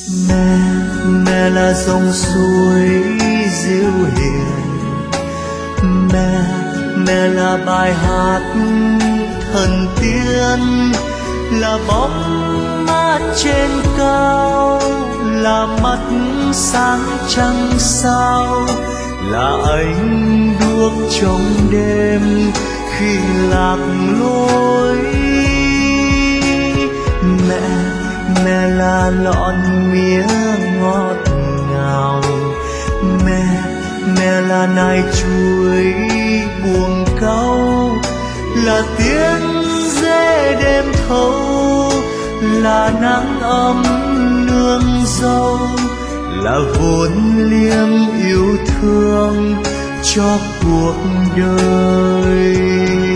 Mẹ, mẹ là dòng suối dịu hiền. Mẹ, mẹ là bài hát thần tiên, là bóng mát trên cao, là mắt sáng trăng sao, là ánh đuốc trong đêm khi lạc lối. Mẹ, mẹ là lọn mía ngọt ngào. Mẹ, mẹ là nai chuối buông cáu, là tiếng dê đêm thâu, là nắng ấm nương dâu, là vốn liếng yêu thương cho cuộc đời.